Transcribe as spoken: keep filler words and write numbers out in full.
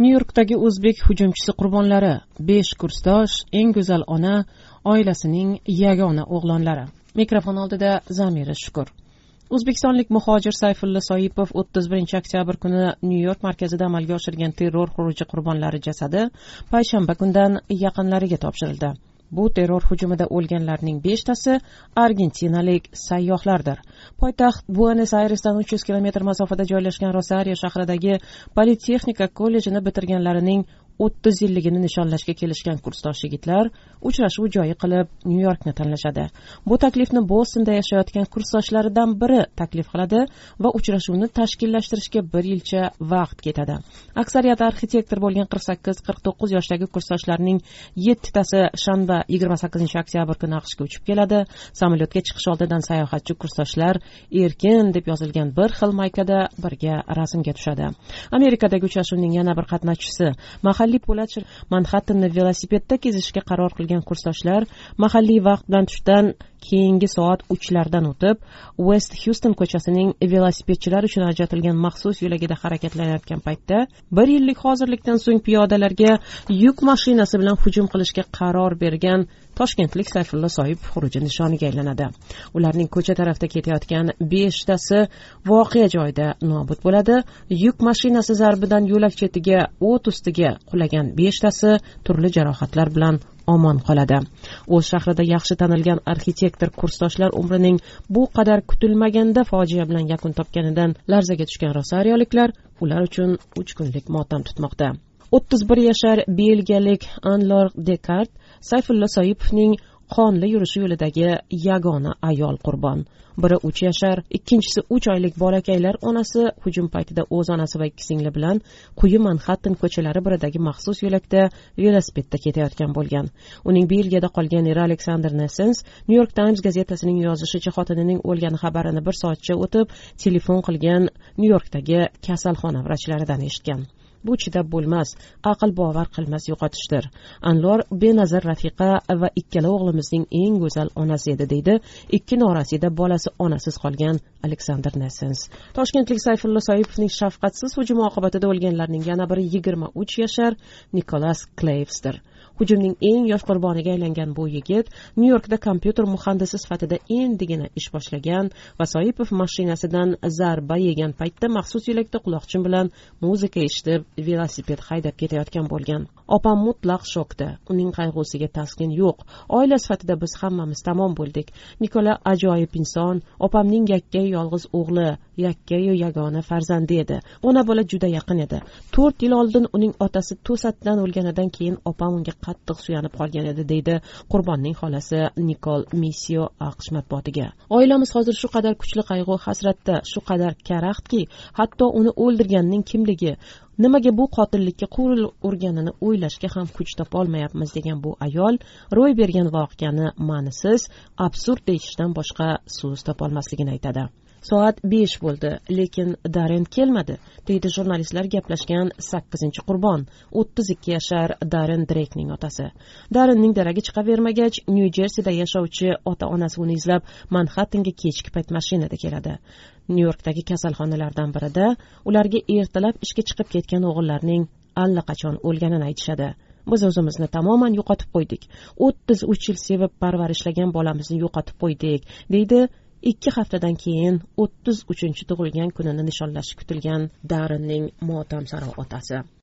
Nyu-Yorkdagi o'zbek hujumchisi qurbonlari, besh kursdosh, eng go'zal ona, oilasining yagona o'g'lonlari. Mikrofon oldida Zamira Shukur. O'zbekistonlik muhojir Sayfulla Soipov o'ttiz birinchi oktyabr kuni Nyu-York markazida amalga oshirgan terror xuruji qurbonlari jasadi payshanba kundan yaqinlariga topshirildi. Bu terror hujumida o'lganlarning beshtasi argentinalik sayyohlardir. Poytaxt Buenos-Ayresdan uch yuz kilometr masofada joylashgan Rosario shahridagi Politexnika kollejini bitirganlarining o'ttiz yilligini nishonlashga kelishgan kursdosh yigitlar uchrashuv joyi qilib Nyu-Yorkni tanlashadi. Bu taklifni Bostonda yashayotgan kursdoshlaridan biri taklif qiladi va uchrashuvni tashkillashtirishga bir yilcha vaqt ketadi. Aksariyati arxitektor bo'lgan qirq sakkiz qirq to'qqiz yoshdagi kursdoshlarning yettitasi shanba yigirma sakkizinchi oktyabr kuni AQShga uchib keladi. Samolyotga chiqish oldidan sayohatchi kursdoshlar erkin deb yozilgan bir xil maykada birga rasmga tushadi. Amerikadagi uchrashuvning yana bir qatnashchisi mahalliy Po'latchi Manhattanni velosipedda kezishga qaror qilgan kursdoshlar mahalliy vaqt bilan tushdan keyingi soat uchlardan o'tib, West Houston ko'chasining velosipedchilar uchun ajratilgan maxsus yo'lagida harakatlanayotgan paytda bir yillik hozirlikdan so'ng piyodalarga yuk mashinasi bilan hujum qilishga qaror bergan toshkentlik Sayfulla Soipov xuruji nishoniga aylanadi. Ularning ko'cha tarafda ketayotgan beshtasi voqea joyida nobud bo'ladi. Yuk mashinasi zarbidan yo'lak chetiga o't ustiga qulagan beshtasi turli jarohatlar bilan omon qoladi. O'z shahrida yaxshi tanilgan arxitektor kursdoshlar umrining bu qadar kutilmaganda fojia bilan yakun topganidan larzaga tushgan rosarioliklar ular uchun uch kunlik motam tutmoqda. o'ttiz bir yashar belgiyalik Anlor Dekart Sayfulla Soipovning qonli yurishi yo'lidagi yagona ayol qurbon. Biri uch yashar, ikkinchisi uch oylik bolakaylar onasi hujum paytida o'z onasi va ikki singli bilan quyi Manhattan ko'chalari biridagi maxsus yo'lakda velosipedda ketayotgan bo'lgan. Uning Belgiyada qolgan eri Alexander Nessens New York Times gazetasining yozishicha xotinining o'lgani xabarini bir soatcha o'tib telefon qilgan New Yorkdagi kasalxona vrachlaridan eshitgan. Bu chidab bo'lmas, aql bovar qilmas yo'qotishdir. Anlor benazir rafiqa va ikkala o'g'limizning eng go'zal onasi edi, deydi ikki norasida bolasi onasiz qolgan Alexander Nessens. Toshkentlik Sayfulla Soipovning shafqatsiz hujumi oqibatida o'lganlarning yana biri yigirma uch yashar Nicholas Clavesdir. Hujumning eng yosh qurboniga aylangan bu yigit New Yorkda kompyuter muhandisi sifatida endigina ish boshlagan va Soipov mashinasidan zarba yegan paytda maxsus yo'lakda quloqchin bilan muzika eshitib velosiped haydab ketayotgan bo'lgan. Opam mutlaq shokda. Uning qayg'usiga taskin yo'q. Oila sifatida biz hammamiz tamom bo'ldik. Nikola ajoyib inson, opamning yakkayu yolg'iz o'g'li, yakkayu yagona farzandi edi. Ona bola juda yaqin edi. to'rt yil oldin uning otasi to'satdan o'lganidan keyin opam unga qattiq suyanib qolgan edi, deydi qurbonning xolasi Nikol Misio AQSh matbuotiga. Oilamiz hozir shu qadar kuchli qayg'u hasratda, shu qadar karaxtki, hatto uni o'ldirganning kimligi, nimaga bu qotillikka qo'l urganini o'ylashga ham kuch topolmayapmiz, degan bu ayol ro'y bergan voqeani ma'nisiz, absurd deyishdan boshqa so'z topolmasligini aytadi. Soat besh bo'ldi, lekin Darren kelmadi, deydi jurnalistlar gaplashgan sakkizinchi qurbon, o'ttiz ikki yashar Darren Drakening otasi. Darrenning daragi chiqavermagach, Nyu-Jersida yashovchi ota-onasi uni izlab Manhattanga kechki payt mashinada keladi. Nyu-Yorkdagi kasalxonalardan birida ularga ertalab ishga chiqib ketgan o'g'illarning allaqachon o'lganini aytishadi. Biz o'zimizni tamoman yo'qotib qo'ydik. o'ttiz uch yil sevib parvarishlagan bolamizni yo'qotib qo'ydik, deydi ikki haftadan keyin o'ttiz uchinchi tug'ilgan kunini nishonlashi kutilgan Darrenning motamsaro otasi.